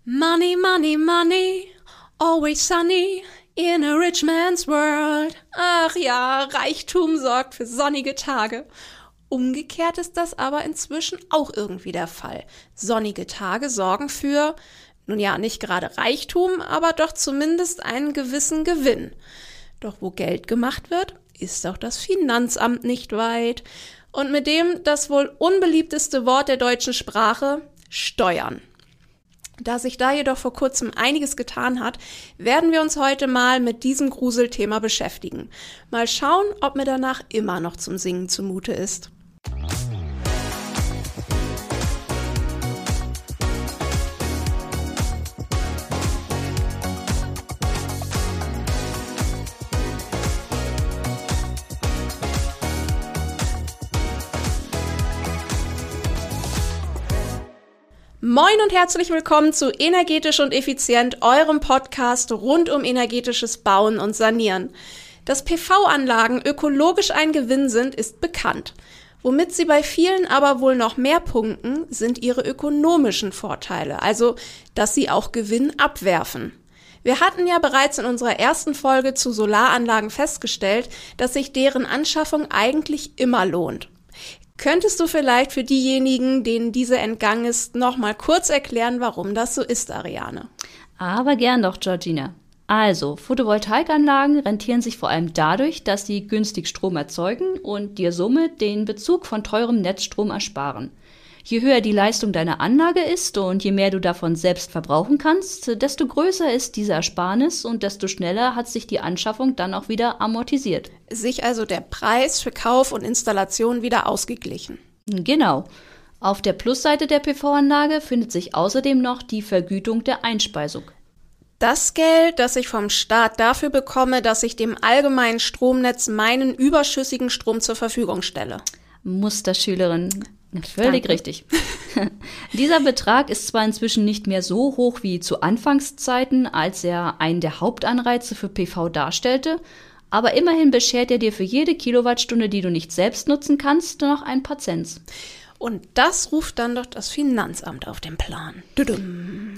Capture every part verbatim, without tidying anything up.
Money, money, money, always sunny in a rich man's world. Ach ja, Reichtum sorgt für sonnige Tage. Umgekehrt ist das aber inzwischen auch irgendwie der Fall. Sonnige Tage sorgen für, nun ja, nicht gerade Reichtum, aber doch zumindest einen gewissen Gewinn. Doch wo Geld gemacht wird, ist auch das Finanzamt nicht weit. Und mit dem das wohl unbeliebteste Wort der deutschen Sprache, Steuern. Da sich da jedoch vor kurzem einiges getan hat, werden wir uns heute mal mit diesem Gruselthema beschäftigen. Mal schauen, ob mir danach immer noch zum Singen zumute ist. Moin und herzlich willkommen zu Energetisch und Effizient, eurem Podcast rund um energetisches Bauen und Sanieren. Dass P V-Anlagen ökologisch ein Gewinn sind, ist bekannt. Womit sie bei vielen aber wohl noch mehr punkten, sind ihre ökonomischen Vorteile, also dass sie auch Gewinn abwerfen. Wir hatten ja bereits in unserer ersten Folge zu Solaranlagen festgestellt, dass sich deren Anschaffung eigentlich immer lohnt. Könntest du vielleicht für diejenigen, denen diese entgangen ist, noch mal kurz erklären, warum das so ist, Ariane? Aber gern doch, Georgina. Also, Photovoltaikanlagen rentieren sich vor allem dadurch, dass sie günstig Strom erzeugen und dir somit den Bezug von teurem Netzstrom ersparen. Je höher die Leistung deiner Anlage ist und je mehr du davon selbst verbrauchen kannst, desto größer ist diese Ersparnis und desto schneller hat sich die Anschaffung dann auch wieder amortisiert. Sich also der Preis für Kauf und Installation wieder ausgeglichen. Genau. Auf der Plusseite der P V-Anlage findet sich außerdem noch die Vergütung der Einspeisung. Das Geld, das ich vom Staat dafür bekomme, dass ich dem allgemeinen Stromnetz meinen überschüssigen Strom zur Verfügung stelle. Musterschülerin. Völlig Danke. Richtig. Dieser Betrag ist zwar inzwischen nicht mehr so hoch wie zu Anfangszeiten, als er einen der Hauptanreize für P V darstellte, aber immerhin beschert er dir für jede Kilowattstunde, die du nicht selbst nutzen kannst, noch ein paar Cents. Und das ruft dann doch das Finanzamt auf den Plan. Tudum.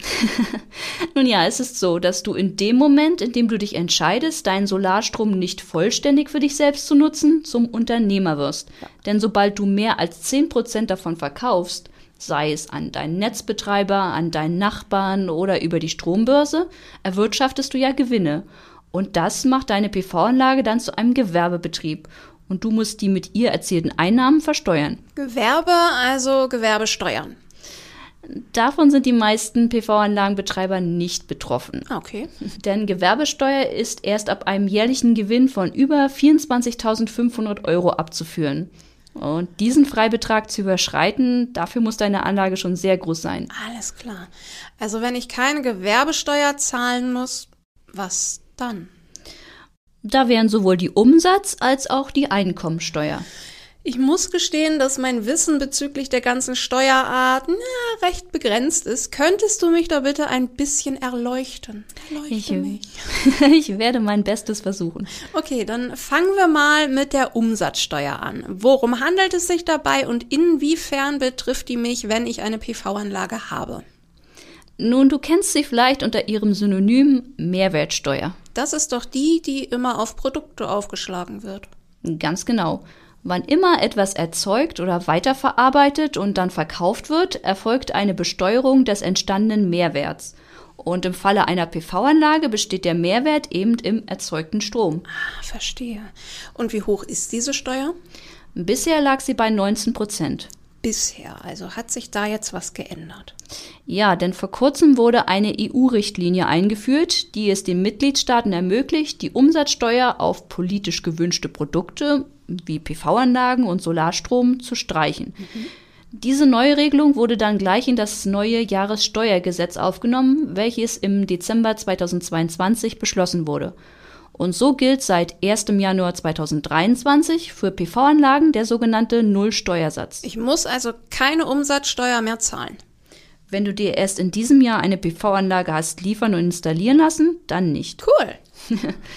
Nun ja, es ist so, dass du in dem Moment, in dem du dich entscheidest, deinen Solarstrom nicht vollständig für dich selbst zu nutzen, zum Unternehmer wirst. Ja. Denn sobald du mehr als zehn Prozent davon verkaufst, sei es an deinen Netzbetreiber, an deinen Nachbarn oder über die Strombörse, erwirtschaftest du ja Gewinne. Und das macht deine P V-Anlage dann zu einem Gewerbebetrieb. Und du musst die mit ihr erzielten Einnahmen versteuern. Gewerbe, also Gewerbesteuern. Davon sind die meisten P V-Anlagenbetreiber nicht betroffen. Okay. Denn Gewerbesteuer ist erst ab einem jährlichen Gewinn von über vierundzwanzigtausendfünfhundert Euro abzuführen. Und diesen Freibetrag zu überschreiten, dafür muss deine Anlage schon sehr groß sein. Alles klar. Also wenn ich keine Gewerbesteuer zahlen muss, was dann? Da wären sowohl die Umsatz- als auch die Einkommensteuer. Ich muss gestehen, dass mein Wissen bezüglich der ganzen Steuerarten ja, recht begrenzt ist. Könntest du mich da bitte ein bisschen erleuchten? Erleuchte ich, mich. Ich werde mein Bestes versuchen. Okay, dann fangen wir mal mit der Umsatzsteuer an. Worum handelt es sich dabei und inwiefern betrifft die mich, wenn ich eine P V-Anlage habe? Nun, du kennst sie vielleicht unter ihrem Synonym Mehrwertsteuer. Das ist doch die, die immer auf Produkte aufgeschlagen wird. Ganz genau. Wann immer etwas erzeugt oder weiterverarbeitet und dann verkauft wird, erfolgt eine Besteuerung des entstandenen Mehrwerts. Und im Falle einer P V-Anlage besteht der Mehrwert eben im erzeugten Strom. Ah, verstehe. Und wie hoch ist diese Steuer? Bisher lag sie bei neunzehn Prozent. Bisher, also hat sich da jetzt was geändert? Ja, denn vor kurzem wurde eine E U-Richtlinie eingeführt, die es den Mitgliedstaaten ermöglicht, die Umsatzsteuer auf politisch gewünschte Produkte wie P V-Anlagen und Solarstrom zu streichen. Mhm. Diese Neuregelung wurde dann gleich in das neue Jahressteuergesetz aufgenommen, welches im Dezember zweitausendzweiundzwanzig beschlossen wurde. Und so gilt seit ersten Januar zweitausenddreiundzwanzig für P V-Anlagen der sogenannte Nullsteuersatz. Ich muss also keine Umsatzsteuer mehr zahlen. Wenn du dir erst in diesem Jahr eine P V-Anlage hast liefern und installieren lassen, dann nicht. Cool.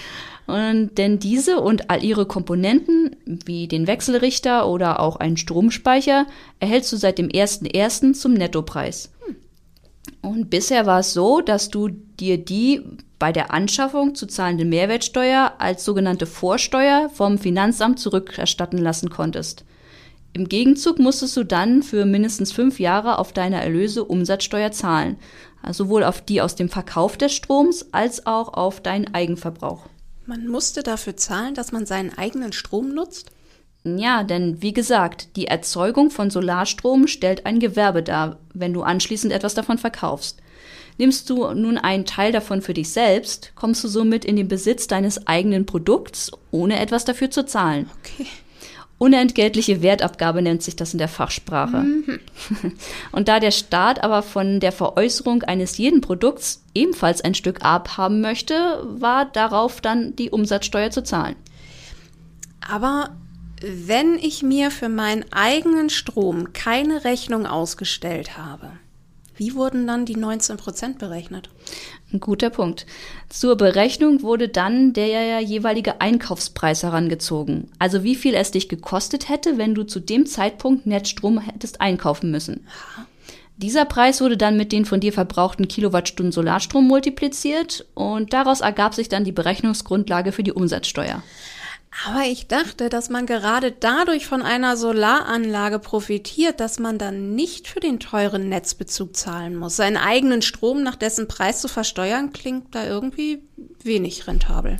Und denn diese und all ihre Komponenten, wie den Wechselrichter oder auch einen Stromspeicher, erhältst du seit dem ersten ersten zum Nettopreis. Hm. Und bisher war es so, dass du dir die bei der Anschaffung zu zahlende Mehrwertsteuer als sogenannte Vorsteuer vom Finanzamt zurückerstatten lassen konntest. Im Gegenzug musstest du dann für mindestens fünf Jahre auf deine Erlöse Umsatzsteuer zahlen. Also sowohl auf die aus dem Verkauf des Stroms als auch auf deinen Eigenverbrauch. Man musste dafür zahlen, dass man seinen eigenen Strom nutzt? Ja, denn wie gesagt, die Erzeugung von Solarstrom stellt ein Gewerbe dar, wenn du anschließend etwas davon verkaufst. Nimmst du nun einen Teil davon für dich selbst, kommst du somit in den Besitz deines eigenen Produkts, ohne etwas dafür zu zahlen. Okay. Unentgeltliche Wertabgabe nennt sich das in der Fachsprache. Mhm. Und da der Staat aber von der Veräußerung eines jeden Produkts ebenfalls ein Stück abhaben möchte, war darauf dann die Umsatzsteuer zu zahlen. Aber wenn ich mir für meinen eigenen Strom keine Rechnung ausgestellt habe, wie wurden dann die neunzehn Prozent berechnet? Ein guter Punkt. Zur Berechnung wurde dann der jeweilige Einkaufspreis herangezogen. Also wie viel es dich gekostet hätte, wenn du zu dem Zeitpunkt Netzstrom hättest einkaufen müssen. Dieser Preis wurde dann mit den von dir verbrauchten Kilowattstunden Solarstrom multipliziert und daraus ergab sich dann die Berechnungsgrundlage für die Umsatzsteuer. Aber ich dachte, dass man gerade dadurch von einer Solaranlage profitiert, dass man dann nicht für den teuren Netzbezug zahlen muss. Seinen eigenen Strom nach dessen Preis zu versteuern, klingt da irgendwie wenig rentabel.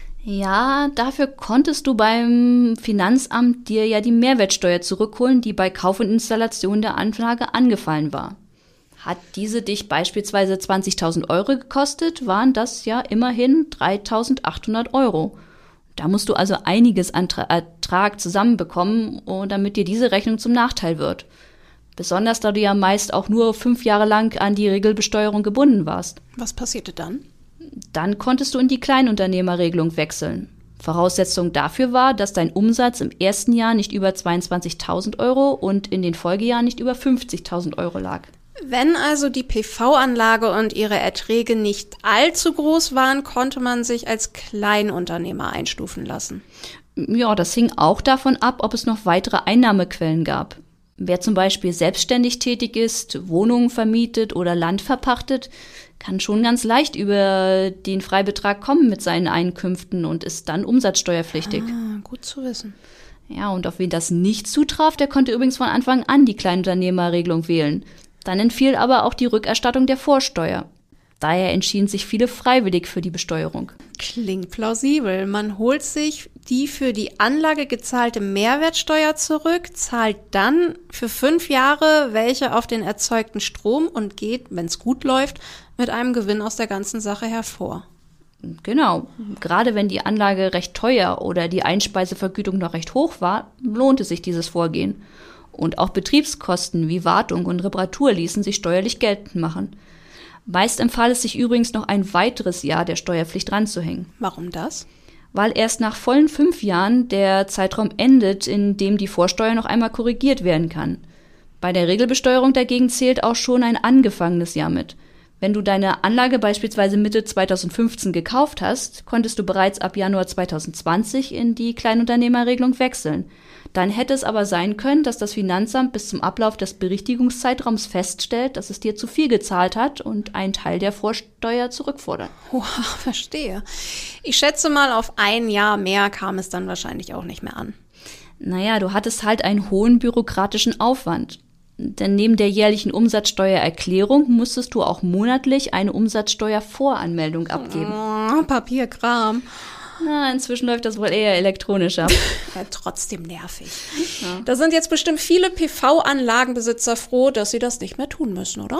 Ja, dafür konntest du beim Finanzamt dir ja die Mehrwertsteuer zurückholen, die bei Kauf und Installation der Anlage angefallen war. Hat diese dich beispielsweise zwanzigtausend Euro gekostet, waren das ja immerhin dreitausendachthundert Euro. Da musst du also einiges an Ertrag zusammenbekommen, damit dir diese Rechnung zum Nachteil wird. Besonders da du ja meist auch nur fünf Jahre lang an die Regelbesteuerung gebunden warst. Was passierte dann? Dann konntest du in die Kleinunternehmerregelung wechseln. Voraussetzung dafür war, dass dein Umsatz im ersten Jahr nicht über zweiundzwanzigtausend Euro und in den Folgejahren nicht über fünfzigtausend Euro lag. Wenn also die P V-Anlage und ihre Erträge nicht allzu groß waren, konnte man sich als Kleinunternehmer einstufen lassen. Ja, das hing auch davon ab, ob es noch weitere Einnahmequellen gab. Wer zum Beispiel selbstständig tätig ist, Wohnungen vermietet oder Land verpachtet, kann schon ganz leicht über den Freibetrag kommen mit seinen Einkünften und ist dann umsatzsteuerpflichtig. Ah, gut zu wissen. Ja, und auf wen das nicht zutraf, der konnte übrigens von Anfang an die Kleinunternehmerregelung wählen. Dann entfiel aber auch die Rückerstattung der Vorsteuer. Daher entschieden sich viele freiwillig für die Besteuerung. Klingt plausibel. Man holt sich die für die Anlage gezahlte Mehrwertsteuer zurück, zahlt dann für fünf Jahre welche auf den erzeugten Strom und geht, wenn es gut läuft, mit einem Gewinn aus der ganzen Sache hervor. Genau. Gerade wenn die Anlage recht teuer oder die Einspeisevergütung noch recht hoch war, lohnte sich dieses Vorgehen. Und auch Betriebskosten wie Wartung und Reparatur ließen sich steuerlich geltend machen. Meist empfahl es sich übrigens noch ein weiteres Jahr der Steuerpflicht ranzuhängen. Warum das? Weil erst nach vollen fünf Jahren der Zeitraum endet, in dem die Vorsteuer noch einmal korrigiert werden kann. Bei der Regelbesteuerung dagegen zählt auch schon ein angefangenes Jahr mit. Wenn du deine Anlage beispielsweise Mitte zweitausendfünfzehn gekauft hast, konntest du bereits ab Januar zweitausendzwanzig in die Kleinunternehmerregelung wechseln. Dann hätte es aber sein können, dass das Finanzamt bis zum Ablauf des Berichtigungszeitraums feststellt, dass es dir zu viel gezahlt hat und einen Teil der Vorsteuer zurückfordert. Wow, verstehe. Ich schätze mal, auf ein Jahr mehr kam es dann wahrscheinlich auch nicht mehr an. Naja, du hattest halt einen hohen bürokratischen Aufwand. Denn neben der jährlichen Umsatzsteuererklärung musstest du auch monatlich eine Umsatzsteuervoranmeldung abgeben. Oh, Papierkram. Na, inzwischen läuft das wohl eher elektronisch ab. Ja, trotzdem nervig. Ja. Da sind jetzt bestimmt viele P V-Anlagenbesitzer froh, dass sie das nicht mehr tun müssen, oder?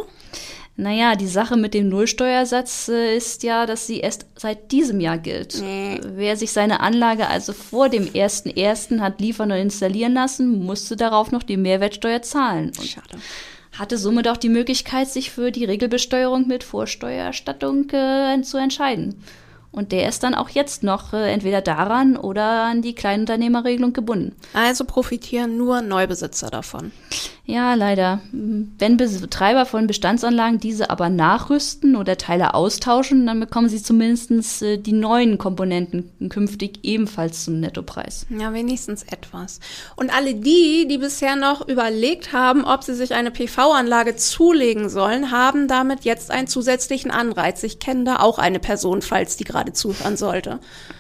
Naja, die Sache mit dem Nullsteuersatz äh, ist ja, dass sie erst seit diesem Jahr gilt. Nee. Wer sich seine Anlage also vor dem ersten ersten hat liefern und installieren lassen, musste darauf noch die Mehrwertsteuer zahlen. Und Schade. Hatte somit auch die Möglichkeit, sich für die Regelbesteuerung mit Vorsteuererstattung äh, zu entscheiden. Und der ist dann auch jetzt noch äh, entweder daran oder an die Kleinunternehmerregelung gebunden. Also profitieren nur Neubesitzer davon. Ja, leider. Wenn Betreiber von Bestandsanlagen diese aber nachrüsten oder Teile austauschen, dann bekommen sie zumindest äh, die neuen Komponenten künftig ebenfalls zum Nettopreis. Ja, wenigstens etwas. Und alle die, die bisher noch überlegt haben, ob sie sich eine P V-Anlage zulegen sollen, haben damit jetzt einen zusätzlichen Anreiz. Ich kenne da auch eine Person, falls die gerade zuhören sollte.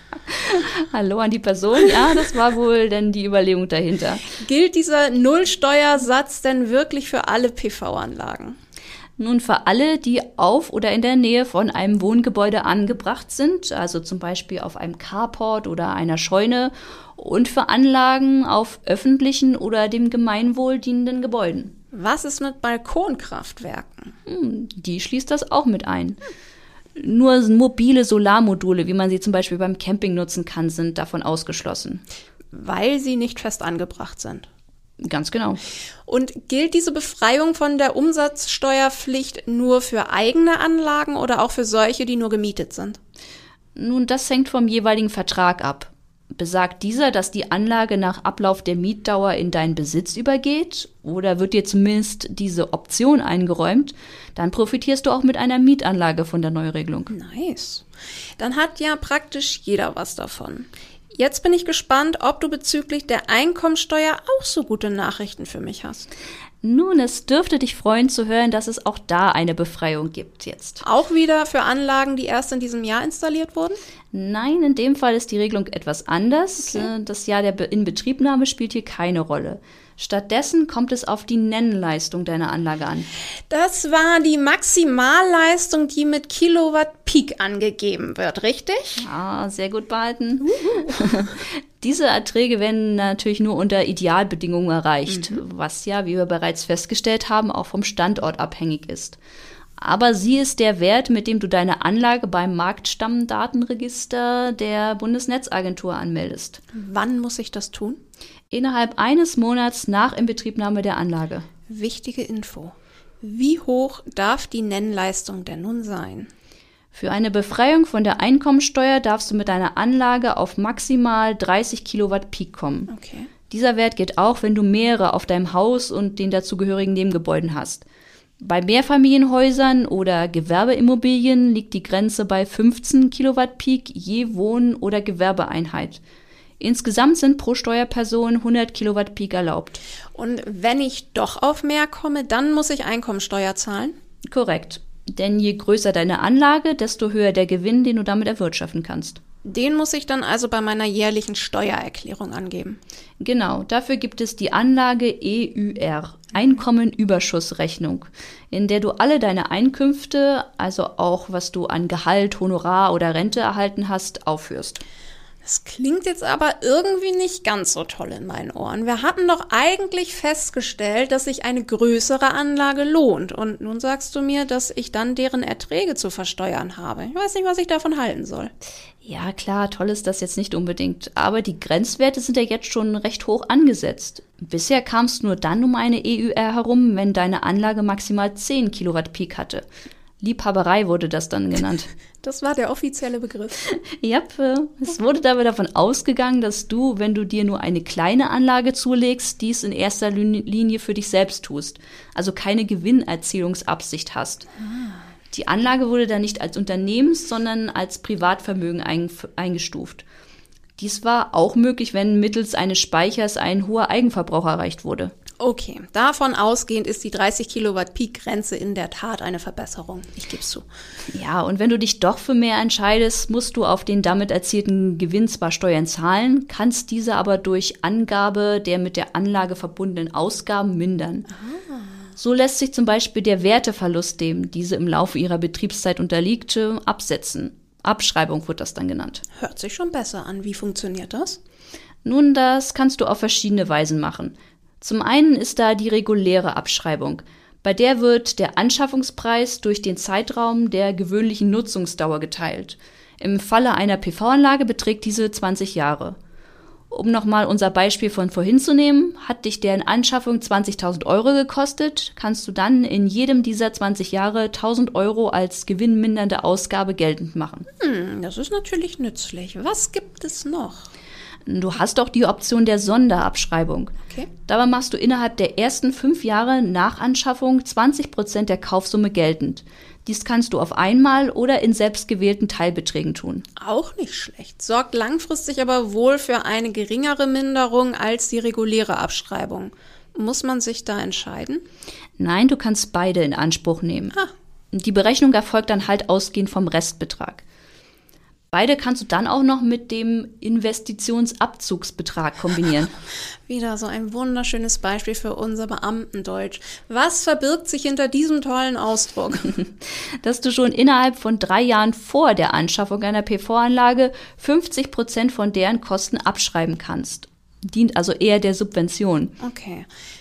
Hallo an die Person. Ja, das war wohl denn die Überlegung dahinter. Gilt dieser Nullsteuersatz denn wirklich für alle P V-Anlagen? Nun, für alle, die auf oder in der Nähe von einem Wohngebäude angebracht sind, also zum Beispiel auf einem Carport oder einer Scheune, und für Anlagen auf öffentlichen oder dem Gemeinwohl dienenden Gebäuden. Was ist mit Balkonkraftwerken? Hm, die schließt das auch mit ein. Nur mobile Solarmodule, wie man sie zum Beispiel beim Camping nutzen kann, sind davon ausgeschlossen. Weil sie nicht fest angebracht sind. Ganz genau. Und gilt diese Befreiung von der Umsatzsteuerpflicht nur für eigene Anlagen oder auch für solche, die nur gemietet sind? Nun, das hängt vom jeweiligen Vertrag ab. Besagt dieser, dass die Anlage nach Ablauf der Mietdauer in deinen Besitz übergeht oder wird dir zumindest diese Option eingeräumt, dann profitierst du auch mit einer Mietanlage von der Neuregelung. Nice. Dann hat ja praktisch jeder was davon. Jetzt bin ich gespannt, ob du bezüglich der Einkommensteuer auch so gute Nachrichten für mich hast. Nun, es dürfte dich freuen zu hören, dass es auch da eine Befreiung gibt jetzt. Auch wieder für Anlagen, die erst in diesem Jahr installiert wurden? Nein, in dem Fall ist die Regelung etwas anders. Okay. Das Jahr der Inbetriebnahme spielt hier keine Rolle. Stattdessen kommt es auf die Nennleistung deiner Anlage an. Das war die Maximalleistung, die mit Kilowatt Peak angegeben wird, richtig? Ah, sehr gut behalten. Diese Erträge werden natürlich nur unter Idealbedingungen erreicht, mhm. was ja, wie wir bereits festgestellt haben, auch vom Standort abhängig ist. Aber sie ist der Wert, mit dem du deine Anlage beim Marktstammdatenregister der Bundesnetzagentur anmeldest. Wann muss ich das tun? Innerhalb eines Monats nach Inbetriebnahme der Anlage. Wichtige Info. Wie hoch darf die Nennleistung denn nun sein? Für eine Befreiung von der Einkommensteuer darfst du mit deiner Anlage auf maximal dreißig Kilowatt Peak kommen. Okay. Dieser Wert gilt auch, wenn du mehrere auf deinem Haus und den dazugehörigen Nebengebäuden hast. Bei Mehrfamilienhäusern oder Gewerbeimmobilien liegt die Grenze bei fünfzehn Kilowatt Peak je Wohn- oder Gewerbeeinheit. Insgesamt sind pro Steuerperson hundert Kilowatt Peak erlaubt. Und wenn ich doch auf mehr komme, dann muss ich Einkommensteuer zahlen? Korrekt. Denn je größer deine Anlage, desto höher der Gewinn, den du damit erwirtschaften kannst. Den muss ich dann also bei meiner jährlichen Steuererklärung angeben. Genau, dafür gibt es die Anlage E Ü R, Einkommenüberschussrechnung, in der du alle deine Einkünfte, also auch was du an Gehalt, Honorar oder Rente erhalten hast, aufführst. Das klingt jetzt aber irgendwie nicht ganz so toll in meinen Ohren. Wir hatten doch eigentlich festgestellt, dass sich eine größere Anlage lohnt. Und nun sagst du mir, dass ich dann deren Erträge zu versteuern habe. Ich weiß nicht, was ich davon halten soll. Ja, klar, toll ist das jetzt nicht unbedingt. Aber die Grenzwerte sind ja jetzt schon recht hoch angesetzt. Bisher kam es nur dann um eine E Ü R herum, wenn deine Anlage maximal zehn Kilowatt Peak hatte. Liebhaberei wurde das dann genannt. Das war der offizielle Begriff. Ja, es wurde dabei davon ausgegangen, dass du, wenn du dir nur eine kleine Anlage zulegst, dies in erster Linie für dich selbst tust, also keine Gewinnerzielungsabsicht hast. Ah. Die Anlage wurde dann nicht als Unternehmens-, sondern als Privatvermögen eingestuft. Dies war auch möglich, wenn mittels eines Speichers ein hoher Eigenverbrauch erreicht wurde. Okay, davon ausgehend ist die dreißig Kilowatt Peak-Grenze in der Tat eine Verbesserung. Ich gebe es zu. Ja, und wenn du dich doch für mehr entscheidest, musst du auf den damit erzielten Gewinn zwar Steuern zahlen, kannst diese aber durch Angabe der mit der Anlage verbundenen Ausgaben mindern. Ah. So lässt sich zum Beispiel der Werteverlust, dem diese im Laufe ihrer Betriebszeit unterliegt, absetzen. Abschreibung wird das dann genannt. Hört sich schon besser an. Wie funktioniert das? Nun, das kannst du auf verschiedene Weisen machen. Zum einen ist da die reguläre Abschreibung. Bei der wird der Anschaffungspreis durch den Zeitraum der gewöhnlichen Nutzungsdauer geteilt. Im Falle einer P V-Anlage beträgt diese zwanzig Jahre. Um nochmal unser Beispiel von vorhin zu nehmen, hat dich deren Anschaffung zwanzigtausend Euro gekostet, kannst du dann in jedem dieser zwanzig Jahre tausend Euro als gewinnmindernde Ausgabe geltend machen. Hm, das ist natürlich nützlich. Was gibt es noch? Du hast auch die Option der Sonderabschreibung. Okay. Dabei machst du innerhalb der ersten fünf Jahre nach Anschaffung zwanzig Prozent der Kaufsumme geltend. Dies kannst du auf einmal oder in selbstgewählten Teilbeträgen tun. Auch nicht schlecht. Sorgt langfristig aber wohl für eine geringere Minderung als die reguläre Abschreibung. Muss man sich da entscheiden? Nein, du kannst beide in Anspruch nehmen. Ah. Die Berechnung erfolgt dann halt ausgehend vom Restbetrag. Beide kannst du dann auch noch mit dem Investitionsabzugsbetrag kombinieren. Wieder so ein wunderschönes Beispiel für unser Beamtendeutsch. Was verbirgt sich hinter diesem tollen Ausdruck? Dass du schon innerhalb von drei Jahren vor der Anschaffung einer P V-Anlage fünfzig Prozent von deren Kosten abschreiben kannst. Dient also eher der Subvention. Okay,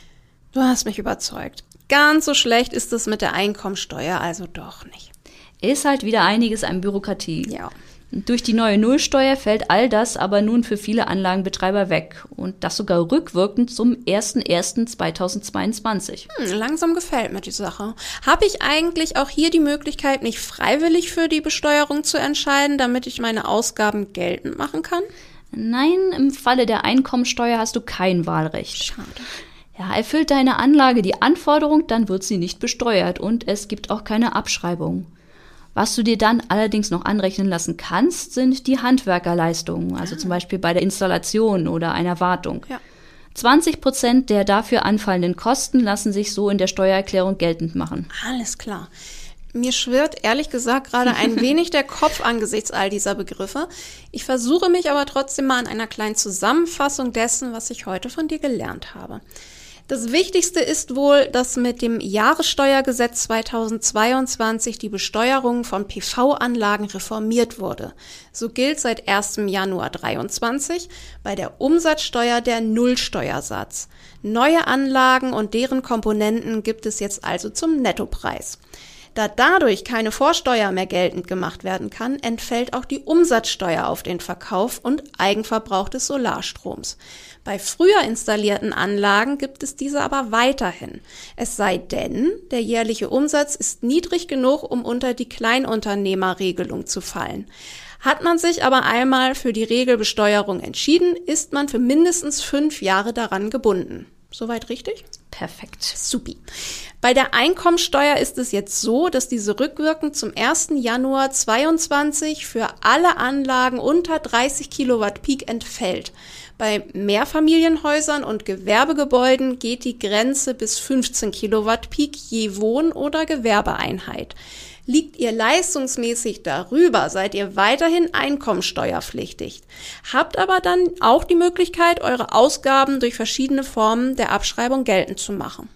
du hast mich überzeugt. Ganz so schlecht ist es mit der Einkommensteuer also doch nicht. Ist halt wieder einiges an Bürokratie. Ja. Durch die neue Nullsteuer fällt all das aber nun für viele Anlagenbetreiber weg. Und das sogar rückwirkend zum erster erster zweitausendzweiundzwanzig. Hm, langsam gefällt mir die Sache. Habe ich eigentlich auch hier die Möglichkeit, mich freiwillig für die Besteuerung zu entscheiden, damit ich meine Ausgaben geltend machen kann? Nein, im Falle der Einkommensteuer hast du kein Wahlrecht. Schade. Ja, erfüllt deine Anlage die Anforderung, dann wird sie nicht besteuert und es gibt auch keine Abschreibung. Was du dir dann allerdings noch anrechnen lassen kannst, sind die Handwerkerleistungen, also zum Beispiel bei der Installation oder einer Wartung. Ja. zwanzig Prozent der dafür anfallenden Kosten lassen sich so in der Steuererklärung geltend machen. Alles klar. Mir schwirrt ehrlich gesagt gerade ein wenig der Kopf angesichts all dieser Begriffe. Ich versuche mich aber trotzdem mal an einer kleinen Zusammenfassung dessen, was ich heute von dir gelernt habe. Das Wichtigste ist wohl, dass mit dem Jahressteuergesetz zweitausendzweiundzwanzig die Besteuerung von P V-Anlagen reformiert wurde. So gilt seit erster Januar dreiundzwanzig bei der Umsatzsteuer der Nullsteuersatz. Neue Anlagen und deren Komponenten gibt es jetzt also zum Nettopreis. Da dadurch keine Vorsteuer mehr geltend gemacht werden kann, entfällt auch die Umsatzsteuer auf den Verkauf und Eigenverbrauch des Solarstroms. Bei früher installierten Anlagen gibt es diese aber weiterhin. Es sei denn, der jährliche Umsatz ist niedrig genug, um unter die Kleinunternehmerregelung zu fallen. Hat man sich aber einmal für die Regelbesteuerung entschieden, ist man für mindestens fünf Jahre daran gebunden. Soweit richtig? Perfekt. Supi. Bei der Einkommensteuer ist es jetzt so, dass diese rückwirkend zum erster Januar zweiundzwanzig für alle Anlagen unter dreißig Kilowatt Peak entfällt. Bei Mehrfamilienhäusern und Gewerbegebäuden geht die Grenze bis fünfzehn Kilowatt Peak je Wohn- oder Gewerbeeinheit. Liegt ihr leistungsmäßig darüber, seid ihr weiterhin einkommensteuerpflichtig. Habt aber dann auch die Möglichkeit, eure Ausgaben durch verschiedene Formen der Abschreibung geltend zu machen.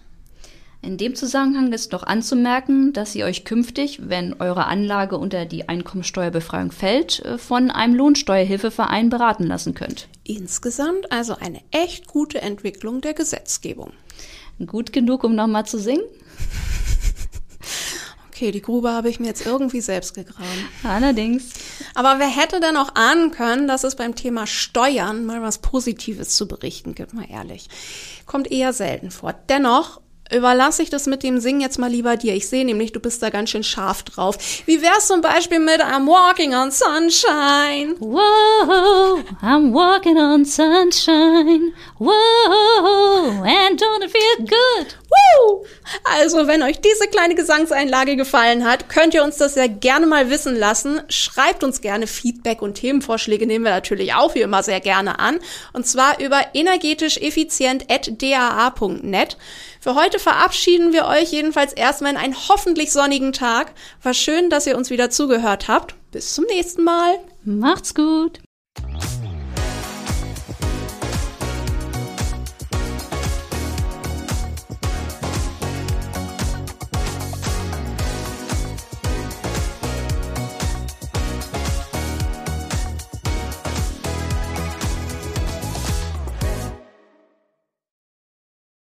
In dem Zusammenhang ist noch anzumerken, dass ihr euch künftig, wenn eure Anlage unter die Einkommensteuerbefreiung fällt, von einem Lohnsteuerhilfeverein beraten lassen könnt. Insgesamt also eine echt gute Entwicklung der Gesetzgebung. Gut genug, um nochmal zu singen? Okay, die Grube habe ich mir jetzt irgendwie selbst gegraben. Allerdings. Aber wer hätte denn auch ahnen können, dass es beim Thema Steuern mal was Positives zu berichten gibt, mal ehrlich. Kommt eher selten vor. Dennoch überlasse ich das mit dem Singen jetzt mal lieber dir. Ich sehe nämlich, du bist da ganz schön scharf drauf. Wie wär's zum Beispiel mit I'm walking on sunshine? Whoa, I'm walking on sunshine. Whoa, and don't it feel good? Woo! Also, wenn euch diese kleine Gesangseinlage gefallen hat, könnt ihr uns das ja gerne mal wissen lassen. Schreibt uns gerne Feedback und Themenvorschläge, nehmen wir natürlich auch wie immer sehr gerne an. Und zwar über energetischeffizient at d a a punkt net. Für heute verabschieden wir euch jedenfalls erstmal in einen hoffentlich sonnigen Tag. War schön, dass ihr uns wieder zugehört habt. Bis zum nächsten Mal. Macht's gut.